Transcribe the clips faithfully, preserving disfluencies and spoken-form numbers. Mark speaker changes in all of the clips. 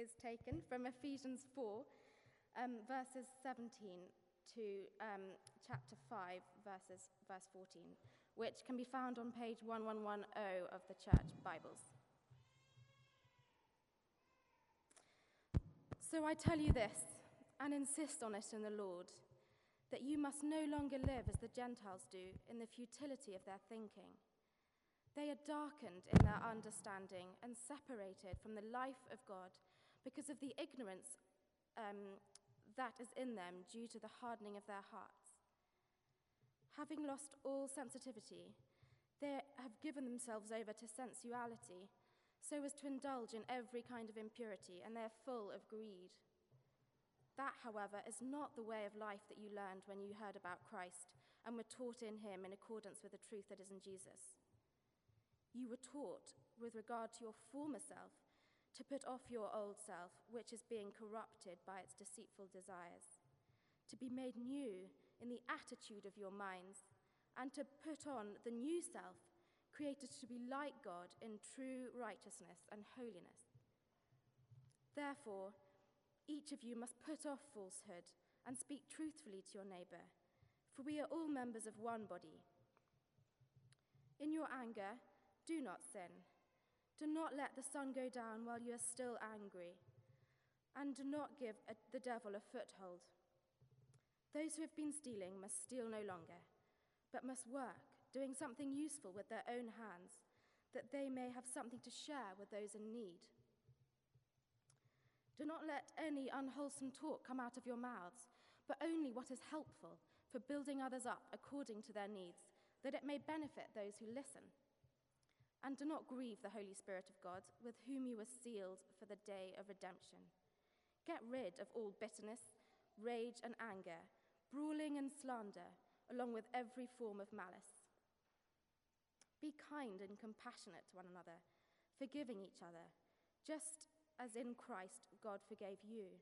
Speaker 1: is taken from Ephesians four, um, verses seventeen to um, chapter five, verses verse fourteen, which can be found on page one one one zero of the church Bibles. So I tell you this, and insist on it in the Lord, that you must no longer live as the Gentiles do in the futility of their thinking. They are darkened in their understanding and separated from the life of God because of the ignorance um, that is in them due to the hardening of their hearts. Having lost all sensitivity, they have given themselves over to sensuality, so as to indulge in every kind of impurity, and they are full of greed. That, however, is not the way of life that you learned when you heard about Christ and were taught in him in accordance with the truth that is in Jesus. You were taught, with regard to your former self, to put off your old self, which is being corrupted by its deceitful desires, to be made new in the attitude of your minds, and to put on the new self, created to be like God in true righteousness and holiness. Therefore, each of you must put off falsehood and speak truthfully to your neighbor, for we are all members of one body. In your anger, do not sin. Do not let the sun go down while you are still angry, and do not give a, the devil a foothold. Those who have been stealing must steal no longer, but must work, doing something useful with their own hands, that they may have something to share with those in need. Do not let any unwholesome talk come out of your mouths, but only what is helpful for building others up according to their needs, that it may benefit those who listen. And do not grieve the Holy Spirit of God, with whom you were sealed for the day of redemption. Get rid of all bitterness, rage and anger, brawling and slander, along with every form of malice. Be kind and compassionate to one another, forgiving each other, just as in Christ God forgave you.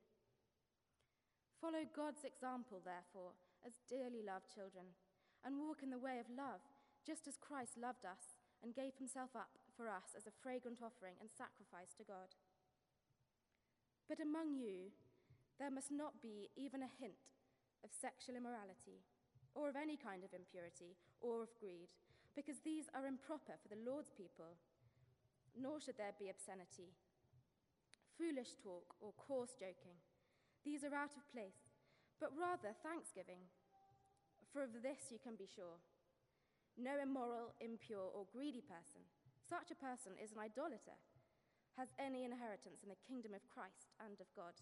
Speaker 1: Follow God's example, therefore, as dearly loved children, and walk in the way of love, just as Christ loved us and gave himself up for us as a fragrant offering and sacrifice to God. But among you, there must not be even a hint of sexual immorality, or of any kind of impurity, or of greed, because these are improper for the Lord's people, nor should there be obscenity, foolish talk, or coarse joking. These are out of place, but rather thanksgiving, for of this you can be sure. No immoral, impure, or greedy person, such a person is an idolater, has any inheritance in the kingdom of Christ and of God.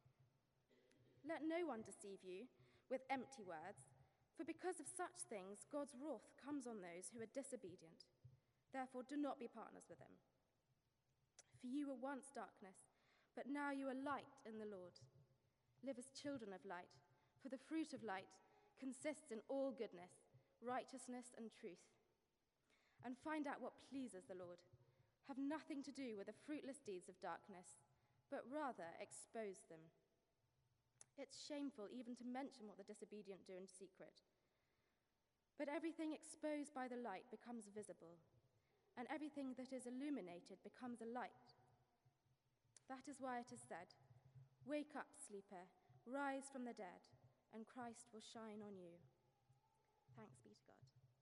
Speaker 1: Let no one deceive you with empty words, for because of such things God's wrath comes on those who are disobedient. Therefore do not be partners with them. For you were once darkness, but now you are light in the Lord. Live as children of light, for the fruit of light consists in all goodness, righteousness and truth. And find out what pleases the Lord. Have nothing to do with the fruitless deeds of darkness, but rather expose them. It's shameful even to mention what the disobedient do in secret. But everything exposed by the light becomes visible, and everything that is illuminated becomes a light. That is why it is said, "Wake up, sleeper, rise from the dead, and Christ will shine on you." Thanks be to God.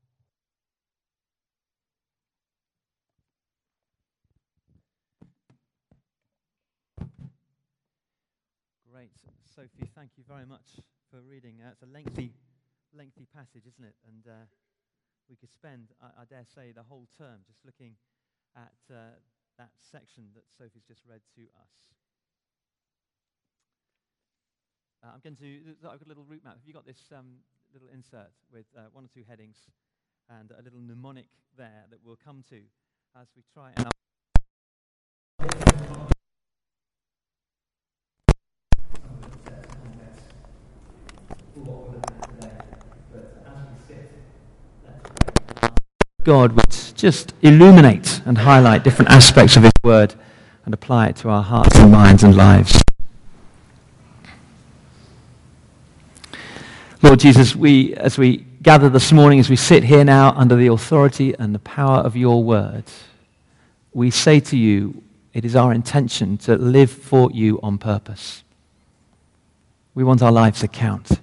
Speaker 2: Great. Sophie, thank you very much for reading. Uh, it's a lengthy, lengthy passage, isn't it? And uh, we could spend, I, I dare say, the whole term just looking at uh, that section that Sophie's just read to us. Uh, I'm going to, I've got a little route map. Have you got this um, little insert with uh, one or two headings and a little mnemonic there that we'll come to as we try and... God would just illuminate and highlight different aspects of his word and apply it to our hearts and minds and lives. Lord Jesus, we, as we gather this morning, as we sit here now under the authority and the power of your word, we say to you, It is our intention to live for you on purpose. We want our lives to count.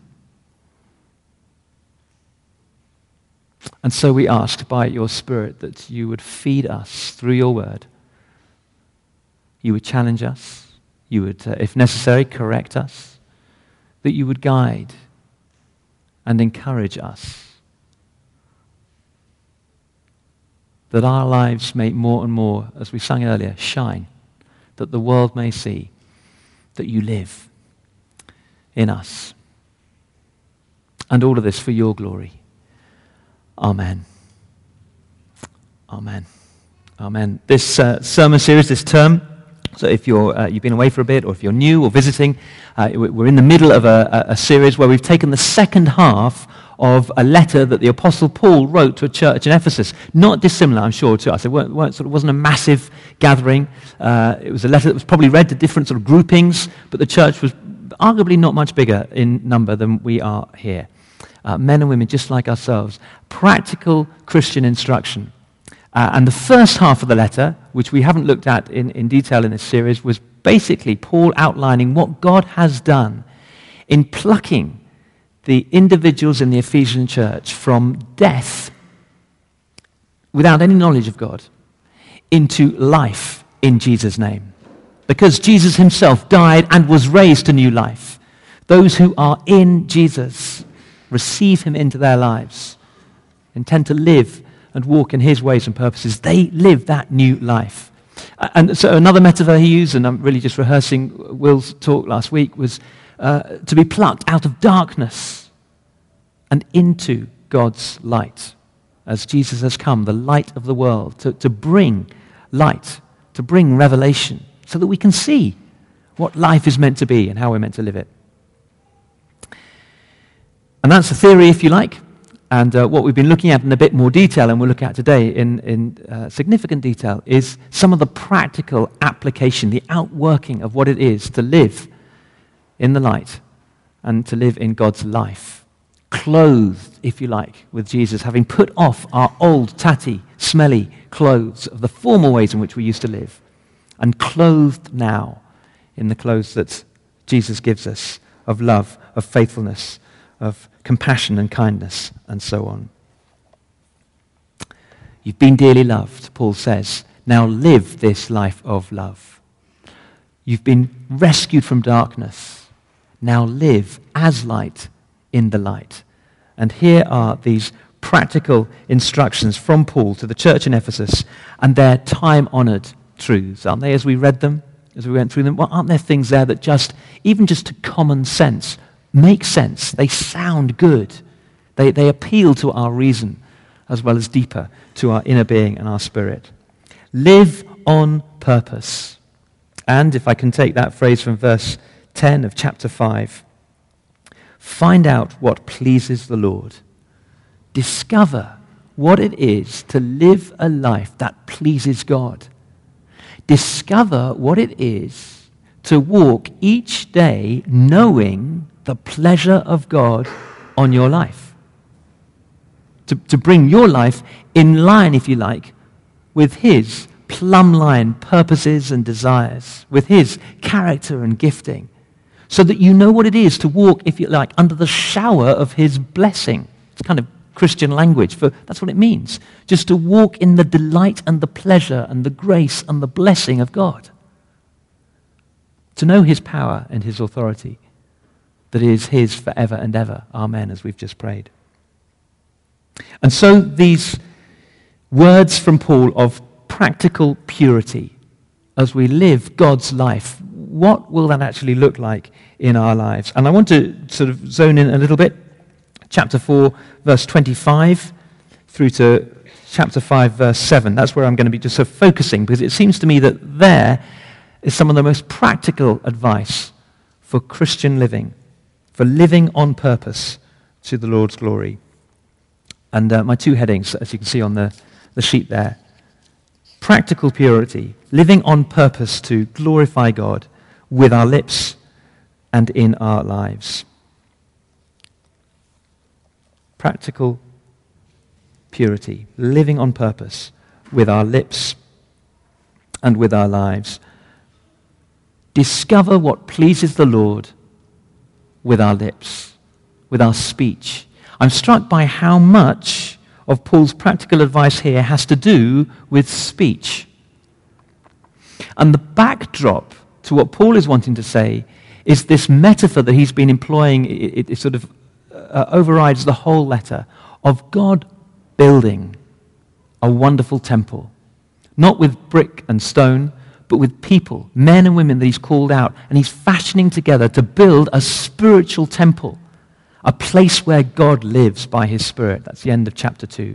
Speaker 2: And so we ask by your Spirit that you would feed us through your word. You would challenge us. You would, uh, if necessary, correct us. That you would guide and encourage us. That our lives may more and more, as we sang earlier, shine. That the world may see that you live in us. And all of this for your glory. Amen. Amen. Amen. This uh, sermon series this term, so if you're, uh, you've been away for a bit, or if you're new or visiting, uh, we're in the middle of a, a series where we've taken the second half of a letter that the Apostle Paul wrote to a church in Ephesus. Not dissimilar, I'm sure, to us. It weren't, weren't, sort of wasn't a massive gathering. Uh, it was a letter that was probably read to different sort of groupings, but the church was arguably not much bigger in number than we are here. Uh, men and women just like ourselves. Practical Christian instruction. Uh, and the first half of the letter, which we haven't looked at in, in detail in this series, was basically Paul outlining what God has done in plucking the individuals in the Ephesian church from death without any knowledge of God into life in Jesus' name. Because Jesus himself died and was raised to new life. Those who are in Jesus receive him into their lives, intend to live and walk in his ways and purposes. They live that new life. And so another metaphor he used, and I'm really just rehearsing Will's talk last week, was uh, to be plucked out of darkness and into God's light. As Jesus has come, the light of the world, to, to bring light, to bring revelation, so that we can see what life is meant to be and how we're meant to live it. And that's the theory, if you like, and uh, what we've been looking at in a bit more detail, and we'll look at today in, in uh, significant detail, is some of the practical application, the outworking of what it is to live in the light and to live in God's life. Clothed, if you like, with Jesus, having put off our old, tatty, smelly clothes of the former ways in which we used to live, and clothed now in the clothes that Jesus gives us of love, of faithfulness, of compassion and kindness, and so on. You've been dearly loved, Paul says. Now live this life of love. You've been rescued from darkness. Now live as light in the light. And here are these practical instructions from Paul to the church in Ephesus, and they're time-honored truths, aren't they, as we read them, as we went through them? Well, aren't there things there that just, even just to common sense, make sense? They sound good. They, they appeal to our reason as well as deeper to our inner being and our spirit. Live on purpose. And if I can take that phrase from verse ten of chapter five, find out what pleases the Lord. Discover what it is to live a life that pleases God. Discover what it is to walk each day knowing the pleasure of God on your life. To, to bring your life in line, if you like, with his plumb line purposes and desires, with his character and gifting, so that you know what it is to walk, if you like, under the shower of his blessing. It's kind of Christian language, for that's what it means. Just to walk in the delight and the pleasure and the grace and the blessing of God. To know his power and his authority that is his forever and ever. Amen, as we've just prayed. And so these words from Paul of practical purity as we live God's life, what will that actually look like in our lives? And I want to sort of zone in a little bit. Chapter four, verse twenty-five, through to chapter five, verse seven. That's where I'm going to be just sort of focusing, because it seems to me that there is some of the most practical advice for Christian living, for living on purpose to the Lord's glory. And uh, my two headings, as you can see on the, the sheet there. Practical purity, living on purpose to glorify God with our lips and in our lives. Practical purity, living on purpose with our lips and with our lives. Discover what pleases the Lord with our lips, with our speech. I'm struck by how much of Paul's practical advice here has to do with speech. And the backdrop to what Paul is wanting to say is this metaphor that he's been employing. It, it sort of uh, overrides the whole letter of God building a wonderful temple, not with brick and stone, but with people, men and women that he's called out, and he's fashioning together to build a spiritual temple, a place where God lives by his Spirit. That's the end of chapter two.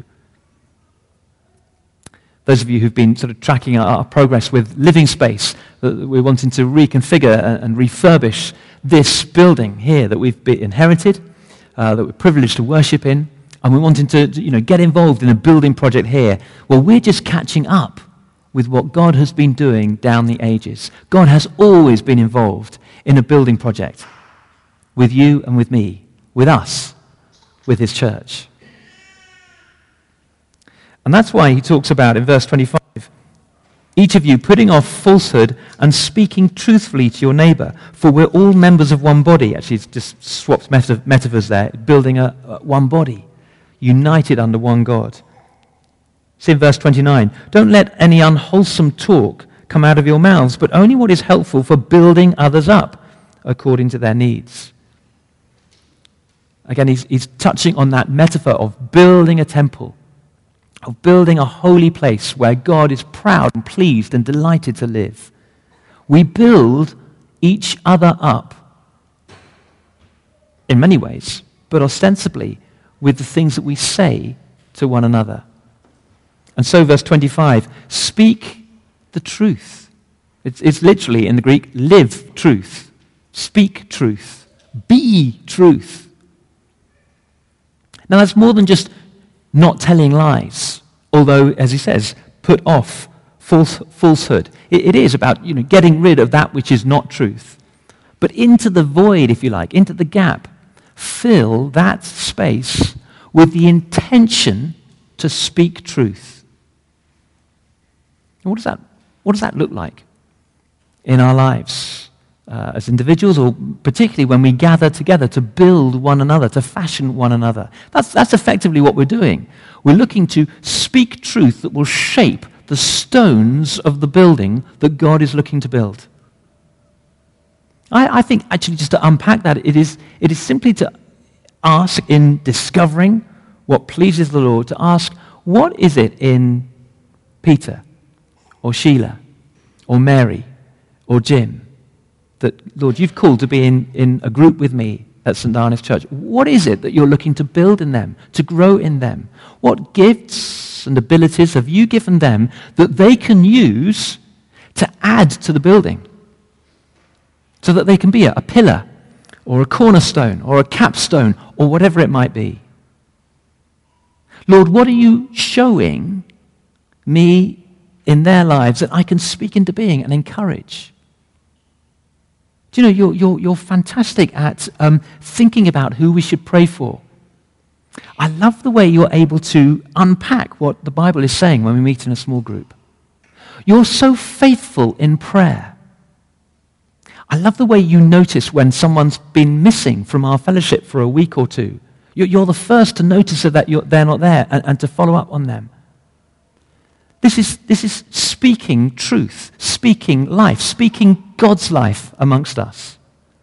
Speaker 2: Those of you who've been sort of tracking our, our progress with Living Space, uh, we're wanting to reconfigure and, and refurbish this building here that we've been inherited, uh, that we're privileged to worship in, and we're wanting to, you know, get involved in a building project here. Well, we're just catching up with what God has been doing down the ages. God has always been involved in a building project with you and with me, with us, with his church. And that's why he talks about in verse twenty-five, each of you putting off falsehood and speaking truthfully to your neighbor, for we're all members of one body. Actually, it's just swapped meta- metaphors there, building a, a one body, united under one God. See in verse twenty-nine, don't let any unwholesome talk come out of your mouths, but only what is helpful for building others up according to their needs. Again, he's, he's touching on that metaphor of building a temple, of building a holy place where God is proud and pleased and delighted to live. We build each other up in many ways, but ostensibly with the things that we say to one another. And so verse twenty-five, speak the truth. It's, it's literally in the Greek, live truth, speak truth, be truth. Now that's more than just not telling lies, although, as he says, put off false, falsehood. It, it is about, you know, getting rid of that which is not truth. But into the void, if you like, into the gap, fill that space with the intention to speak truth. And what does that, what does that look like in our lives uh, as individuals, or particularly when we gather together to build one another, to fashion one another? That's, that's effectively what we're doing. We're looking to speak truth that will shape the stones of the building that God is looking to build. I, I think, actually, just to unpack that, it is, it is simply to ask, in discovering what pleases the Lord, to ask, what is it in Peter or Sheila or Mary or Jim that, Lord, you've called to be in, in a group with me at Saint Darnus Church? What is it that you're looking to build in them, to grow in them? What gifts and abilities have you given them that they can use to add to the building so that they can be a, a pillar or a cornerstone or a capstone or whatever it might be? Lord, what are you showing me in their lives that I can speak into being and encourage? Do you know, you're, you're, you're fantastic at um, thinking about who we should pray for. I love the way you're able to unpack what the Bible is saying when we meet in a small group. You're so faithful in prayer. I love the way you notice when someone's been missing from our fellowship for a week or two. You're, you're the first to notice that you're, they're not there and, and to follow up on them. This is, this is speaking truth, speaking life, speaking God's life amongst us.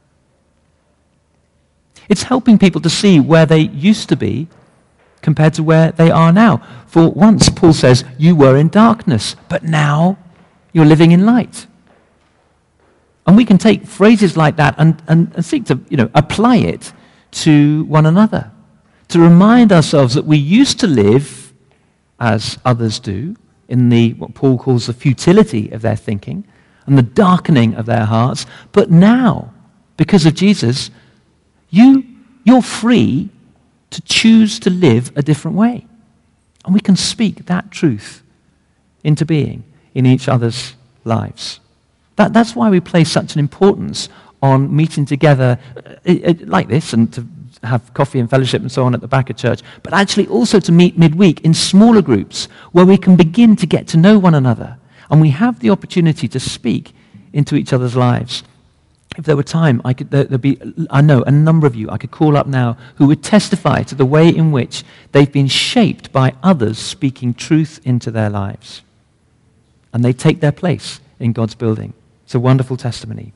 Speaker 2: It's helping people to see where they used to be compared to where they are now. For once, Paul says, you were in darkness, but now you're living in light. And we can take phrases like that and, and, and seek to, you know, apply it to one another, to remind ourselves that we used to live as others do, in the what Paul calls the futility of their thinking and the darkening of their hearts. But now, because of Jesus, you, you're free to choose to live a different way. And we can speak that truth into being in each other's lives. That, that's why we place such an importance on meeting together uh, uh, like this, and to have coffee and fellowship and so on at the back of church, but actually also to meet midweek in smaller groups where we can begin to get to know one another And we have the opportunity to speak into each other's lives. If there were time, I could, there, there'd be, I know, a number of you I could call up now who would testify to the way in which they've been shaped by others speaking truth into their lives. And they take their place in God's building. It's a wonderful testimony.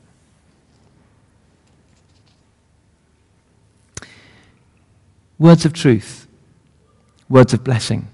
Speaker 2: Words of truth. Words of blessing.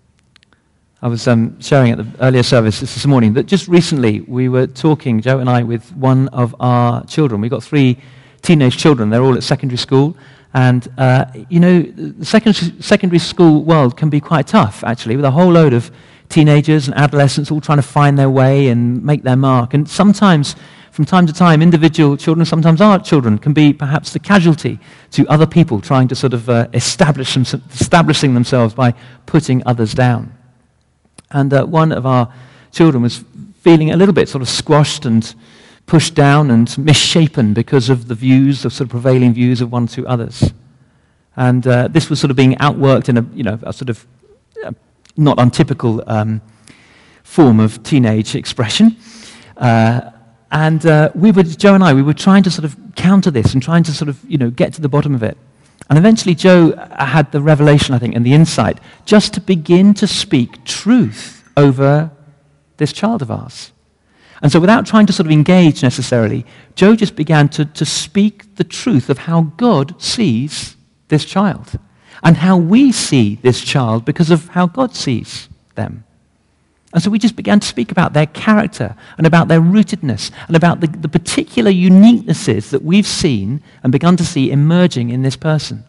Speaker 2: I was um, sharing at the earlier service this morning that just recently we were talking, Joe and I, with one of our children. We've got three teenage children. They're all at secondary school. And, uh, you know, the secondary, secondary school world can be quite tough, actually, with a whole load of teenagers and adolescents all trying to find their way and make their mark. And sometimes, from time to time, individual children, sometimes our children, can be perhaps the casualty to other people trying to sort of uh, establish them, establishing themselves by putting others down. And uh, one of our children was feeling a little bit sort of squashed and pushed down and misshapen because of the views, the sort of prevailing views of one or two others. And uh, this was sort of being outworked in a, you know, a sort of uh, not untypical um, form of teenage expression. Uh, and uh, we were, Joe and I, we were trying to sort of counter this and trying to sort of, you know, get to the bottom of it. And eventually Joe had the revelation, I think, and the insight just to begin to speak truth over this child of ours. And so without trying to sort of engage necessarily, Joe just began to, to speak the truth of how God sees this child and how we see this child because of how God sees them. And so we just began to speak about their character and about their rootedness and about the, the particular uniquenesses that we've seen and begun to see emerging in this person.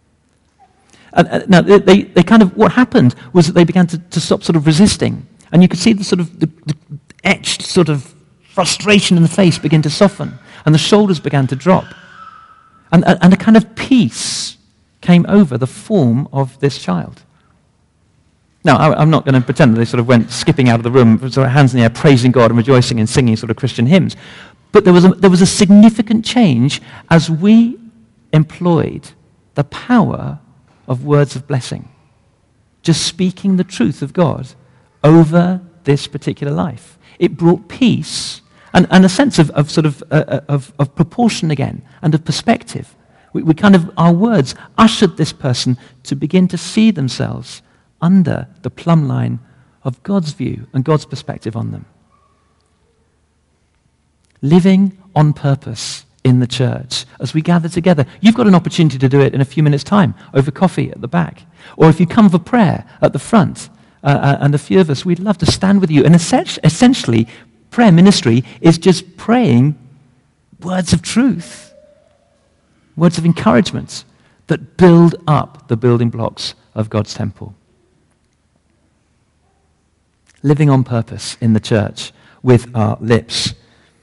Speaker 2: And, uh, now, they, they kind of, what happened was that they began to, to stop sort of resisting. And you could see the sort of, the, the etched sort of frustration in the face begin to soften. And the shoulders began to drop. And, and a kind of peace came over the form of this child. Now, I, I'm not going to pretend that they sort of went skipping out of the room, sort of hands in the air, praising God and rejoicing and singing sort of Christian hymns. But there was a, there was a significant change as we employed the power of words of blessing. Just speaking the truth of God over this particular life. It brought peace and, and a sense of, of sort of, uh, of, of proportion again and of perspective. We, we kind of, our words ushered this person to begin to see themselves under the plumb line of God's view and God's perspective on them. Living on purpose in the church as we gather together. You've got an opportunity to do it in a few minutes' time over coffee at the back. Or if you come for prayer at the front, uh, and a few of us, we'd love to stand with you. And essentially, prayer ministry is just praying words of truth, words of encouragement that build up the building blocks of God's temple. Living on purpose in the church with our lips.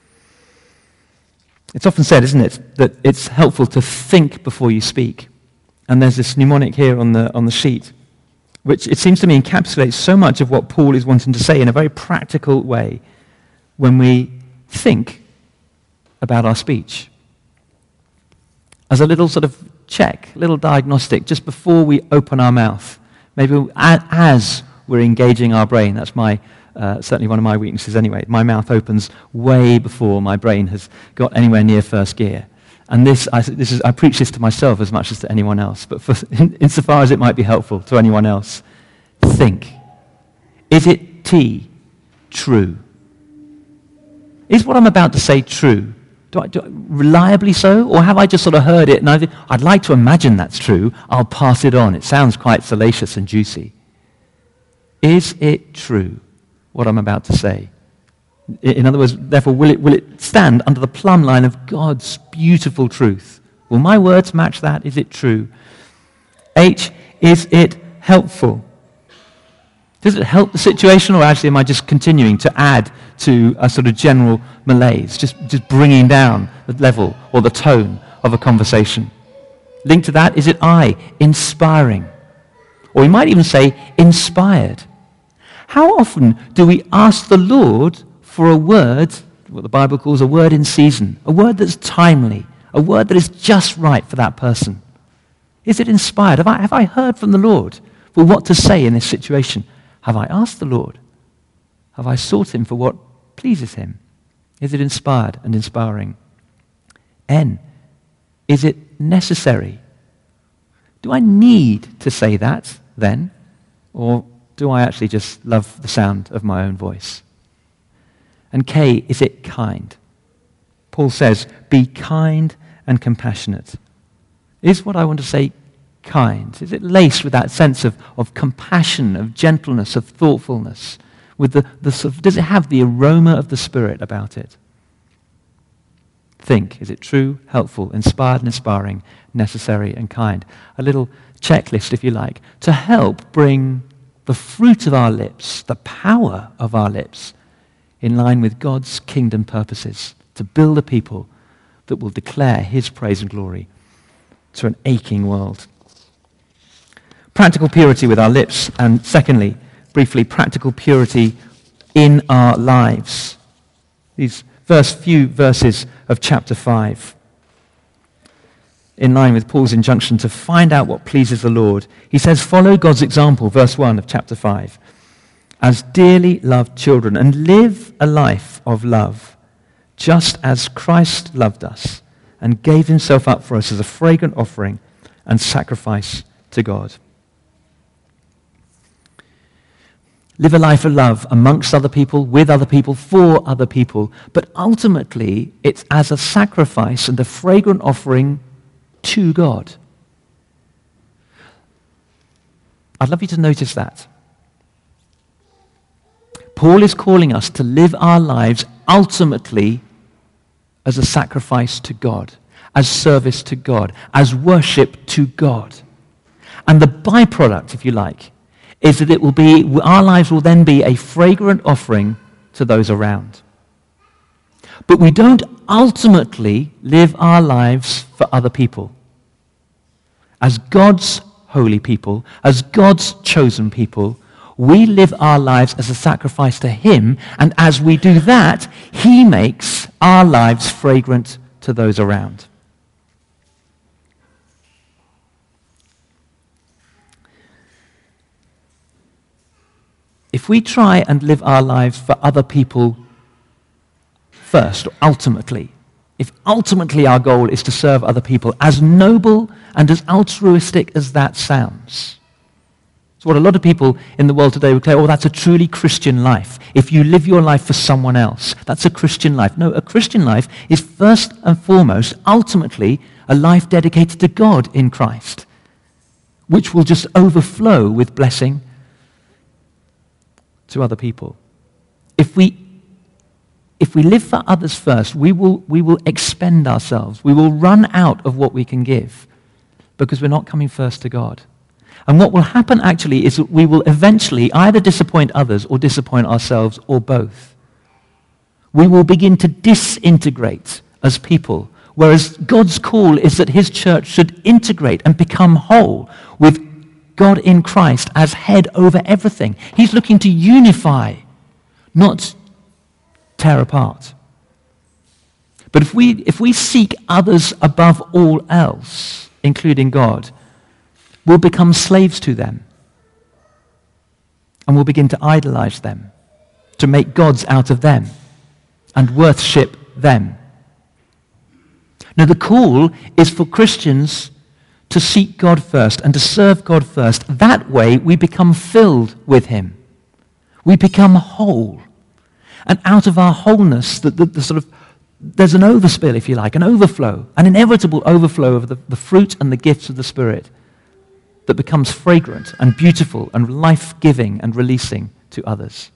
Speaker 2: It's often said, isn't it, that it's helpful to think before you speak. And there's this mnemonic here on the on the sheet, which it seems to me encapsulates so much of what Paul is wanting to say in a very practical way when we think about our speech. As a little sort of check, little diagnostic, just before we open our mouth, maybe as we're engaging our brain. That's my uh, certainly one of my weaknesses anyway. My mouth opens way before my brain has got anywhere near first gear. And this, I, this is, I preach this to myself as much as to anyone else, but for, in, insofar as it might be helpful to anyone else, think. Is it T true? Is what I'm about to say true? Do I, do I, reliably so? Or have I just sort of heard it and I think, I'd like to imagine that's true, I'll pass it on. It sounds quite salacious and juicy. Is it true, what I'm about to say? In other words, therefore, will it, will it stand under the plumb line of God's beautiful truth? Will my words match that? Is it true? H, is it helpful? Does it help the situation, or actually am I just continuing to add to a sort of general malaise, just, just bringing down the level or the tone of a conversation? Linked to that, is it I, inspiring? Or we might even say inspired. How often do we ask the Lord for a word, what the Bible calls a word in season, a word that's timely, a word that is just right for that person? Is it inspired? Have I, have I heard from the Lord for what to say in this situation? Have I asked the Lord? Have I sought him for what pleases him? Is it inspired and inspiring? N, is it necessary? Do I need to say that then? Or do I actually just love the sound of my own voice? And K, is it kind? Paul says, be kind and compassionate. Is what I want to say kind? Is it laced with that sense of, of compassion, of gentleness, of thoughtfulness? With the, the sort of, does it have the aroma of the Spirit about it? Think, is it true, helpful, inspired and inspiring, necessary and kind? A little checklist, if you like, to help bring the fruit of our lips, the power of our lips, in line with God's kingdom purposes, to build a people that will declare his praise and glory to an aching world. Practical purity with our lips, and secondly, briefly, practical purity in our lives. These first few verses of chapter five, in line with Paul's injunction to find out what pleases the Lord. He says, follow God's example, verse one of chapter five, as dearly loved children, and live a life of love, just as Christ loved us and gave himself up for us as a fragrant offering and sacrifice to God. Live a life of love amongst other people, with other people, for other people. But ultimately, it's as a sacrifice and a fragrant offering to God. I'd love you to notice that. Paul is calling us to live our lives ultimately as a sacrifice to God, as service to God, as worship to God. And the byproduct, if you like, is that it will be, our lives will then be a fragrant offering to those around. But we don't ultimately live our lives for other people. As God's holy people, as God's chosen people, we live our lives as a sacrifice to him, and as we do that, he makes our lives fragrant to those around. If we try and live our lives for other people first, or ultimately, if ultimately our goal is to serve other people, as noble and as altruistic as that sounds, it's what a lot of people in the world today would say, oh, that's a truly Christian life. If you live your life for someone else, that's a Christian life. No, a Christian life is first and foremost, ultimately, a life dedicated to God in Christ, which will just overflow with blessing to other people. If we if we live for others first, we will we will expend ourselves. We will run out of what we can give because we're not coming first to God. And what will happen actually is that we will eventually either disappoint others or disappoint ourselves, or both. We will begin to disintegrate as people, whereas God's call is that his church should integrate and become whole with God in Christ as head over everything. He's looking to unify, not tear apart. But if we if we seek others above all else, including God, we'll become slaves to them. And we'll begin to idolize them, to make gods out of them, and worship them. Now the call is for Christians to seek God first and to serve God first. That way we become filled with him. We become whole. And out of our wholeness, the, the, the sort of, there's an overspill, if you like, an overflow, an inevitable overflow of the, the fruit and the gifts of the Spirit that becomes fragrant and beautiful and life-giving and releasing to others.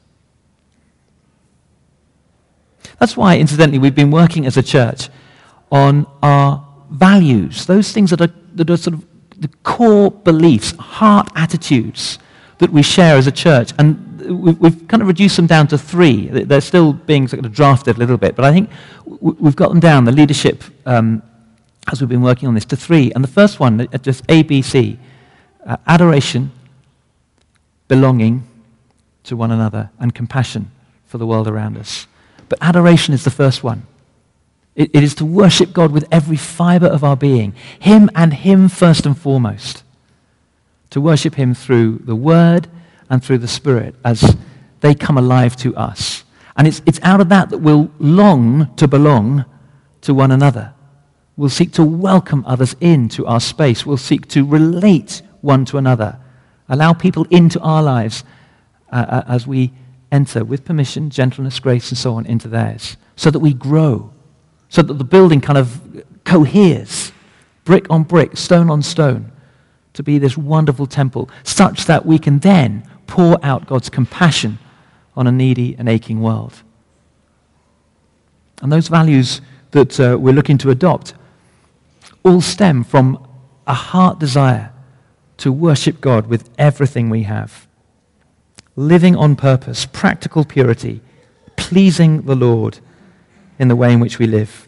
Speaker 2: That's why, incidentally, we've been working as a church on our values, those things that are, that are sort of the core beliefs, heart attitudes that we share as a church. And we've, we've kind of reduced them down to three. They're still being sort of drafted a little bit, but I think we've got them down, the leadership, um, as we've been working on this, to three. And the first one, just A, B, C, uh, adoration, belonging to one another, and compassion for the world around us. But adoration is the first one. It, it is to worship God with every fiber of our being, him and him first and foremost. To worship him through the Word and through the Spirit, as they come alive to us. And it's, it's out of that that we'll long to belong to one another. We'll seek to welcome others into our space. We'll seek to relate one to another. Allow people into our lives uh, as we enter with permission, gentleness, grace, and so on into theirs. So that we grow. So that the building kind of coheres, brick on brick, stone on stone, to be this wonderful temple, such that we can then pour out God's compassion on a needy and aching world. And those values that uh, we're looking to adopt all stem from a heart desire to worship God with everything we have. Living on purpose, practical purity, pleasing the Lord in the way in which we live.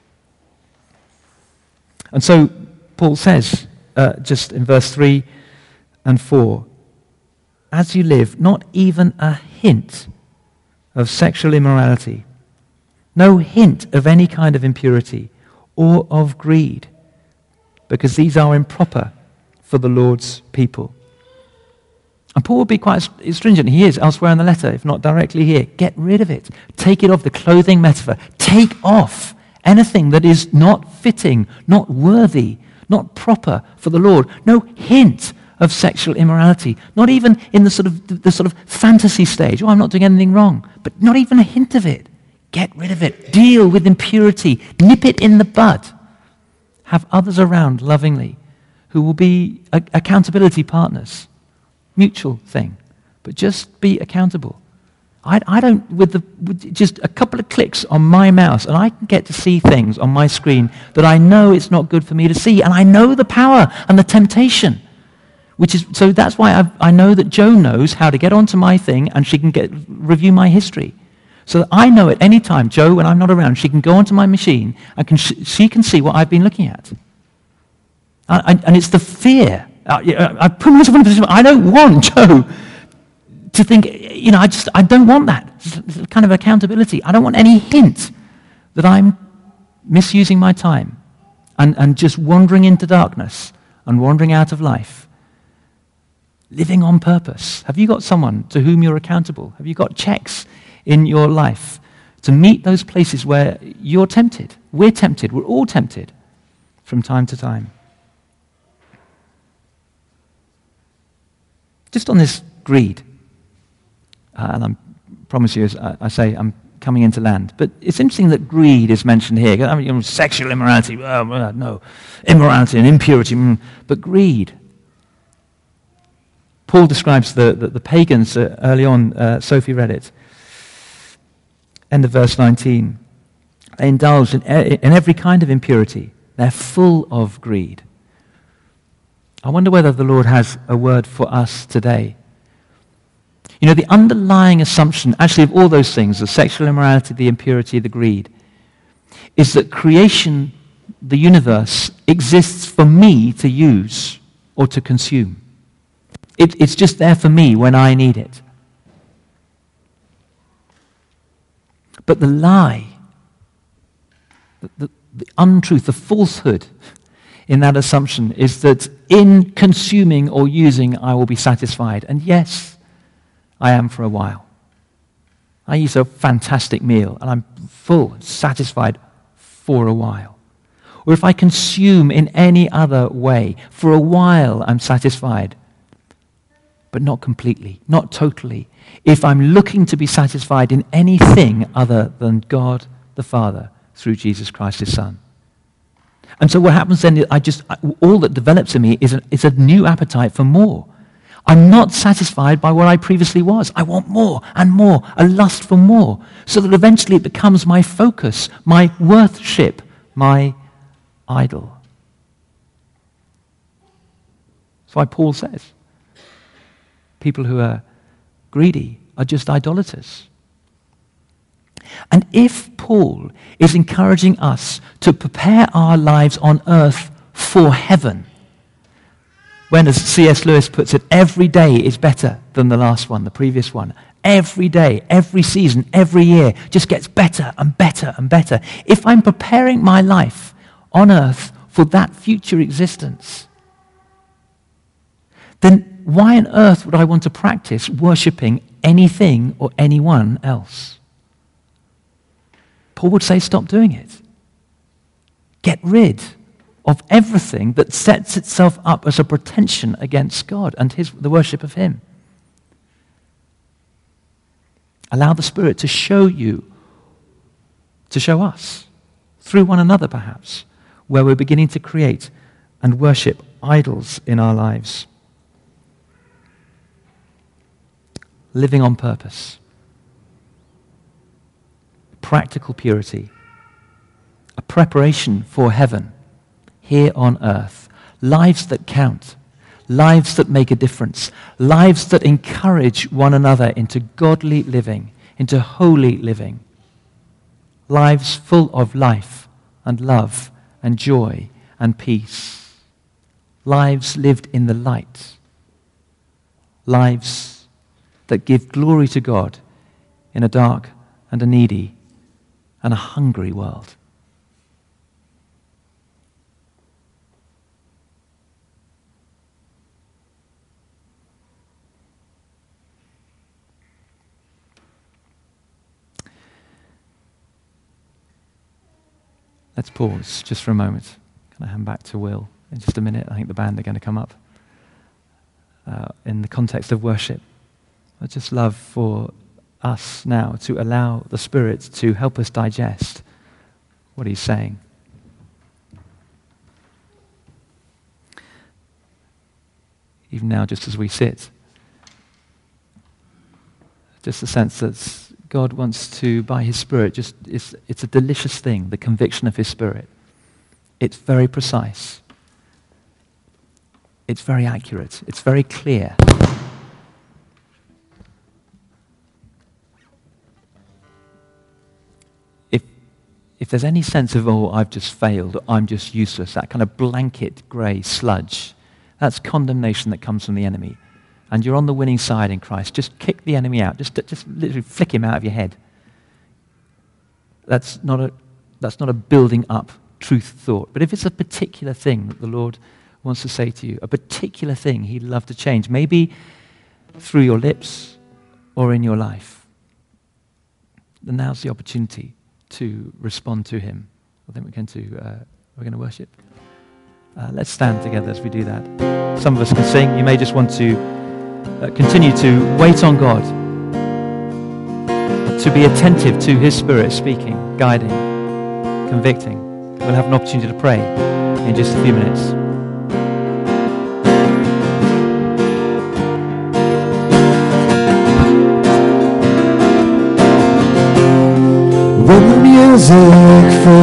Speaker 2: And so Paul says, uh, just in verse three and four, as you live, not even a hint of sexual immorality, no hint of any kind of impurity or of greed, because these are improper for the Lord's people. And Paul would be quite stringent. He is elsewhere in the letter, if not directly here. Get rid of it. Take it off, the clothing metaphor. Take off anything that is not fitting, not worthy, not proper for the Lord. No hint of sexual immorality. Not even in the sort of the sort of fantasy stage. Oh, I'm not doing anything wrong. But not even a hint of it. Get rid of it. Deal with impurity. Nip it in the bud. Have others around lovingly who will be a- accountability partners. Mutual thing. But just be accountable. I, I don't, with, the, with just a couple of clicks on my mouse, and I can get to see things on my screen that I know it's not good for me to see, and I know the power and the temptation. Which is, so that's why I've, I know that Jo knows how to get onto my thing, and she can get review my history. So that I know at any time, Jo, when I'm not around, she can go onto my machine, and can, she can see what I've been looking at. And, and, and it's the fear. I, I put myself in a position where I don't want Jo to think, you know, I just, I don't want that. It's kind of accountability. I don't want any hint that I'm misusing my time and, and just wandering into darkness and wandering out of life. Living on purpose. Have you got someone to whom you're accountable? Have you got checks in your life to meet those places where you're tempted? We're tempted. We're all tempted from time to time. Just on this greed. Uh, and I promise you, as I, I say, I'm coming into land. But it's interesting that greed is mentioned here. I mean, you know, sexual immorality, uh, uh, no. Immorality and impurity, mm, but greed. Paul describes the, the, the pagans uh, early on. Uh, Sophie read it. End of verse nineteen. They indulge in, in every kind of impurity. They're full of greed. I wonder whether the Lord has a word for us today. You know, the underlying assumption, actually, of all those things, the sexual immorality, the impurity, the greed, is that creation, the universe, exists for me to use or to consume. It, it's just there for me when I need it. But the lie, the, the, the untruth, the falsehood in that assumption is that in consuming or using, I will be satisfied. And yes, I am for a while. I eat a fantastic meal and I'm full, satisfied for a while. Or if I consume in any other way, for a while I'm satisfied, but not completely, not totally. If I'm looking to be satisfied in anything other than God the Father through Jesus Christ, His Son. And so what happens then, I just, all that develops in me is a, is a new appetite for more. I'm not satisfied by what I previously was. I want more and more, a lust for more, so that eventually it becomes my focus, my worship, my idol. That's why Paul says, people who are greedy are just idolaters. And if Paul is encouraging us to prepare our lives on earth for heaven, when, as C S Lewis puts it, every day is better than the last one, the previous one. Every day, every season, every year just gets better and better and better. If I'm preparing my life on earth for that future existence, then why on earth would I want to practice worshipping anything or anyone else. Paul would say, stop doing it. Get rid of everything that sets itself up as a pretension against God and his, the worship of him. Allow the Spirit to show you, to show us, through one another perhaps, where we're beginning to create and worship idols in our lives. Living on purpose. Practical purity. A preparation for heaven here on earth. Lives that count. Lives that make a difference. Lives that encourage one another into godly living, into holy living. Lives full of life and love and joy and peace. Lives lived in the light. Lives that give glory to God in a dark and a needy and a hungry world. Let's pause just for a moment. Can I hand back to Will in just a minute? I think the band are going to come up. Uh, in the context of worship, I just love for us now to allow the Spirit to help us digest what he's saying. Even now, just as we sit, just the sense that God wants to, by his Spirit, just it's, it's a delicious thing, the conviction of his Spirit. It's very precise. It's very accurate. It's very clear. If, if there's any sense of, oh, I've just failed, I'm just useless, that kind of blanket grey sludge, that's condemnation that comes from the enemy. And you're on the winning side in Christ. Just kick the enemy out. Just, just literally flick him out of your head. That's not a, that's not a building up truth thought. But if it's a particular thing that the Lord wants to say to you, a particular thing he'd love to change, maybe through your lips or in your life, then now's the opportunity to respond to him. I think we're going to, uh, we're going to worship. Uh, let's stand together as we do that. Some of us can sing. You may just want to Uh, continue to wait on God, to be attentive to his Spirit speaking, guiding, convicting. We'll have an opportunity to pray in just a few minutes.
Speaker 3: When the music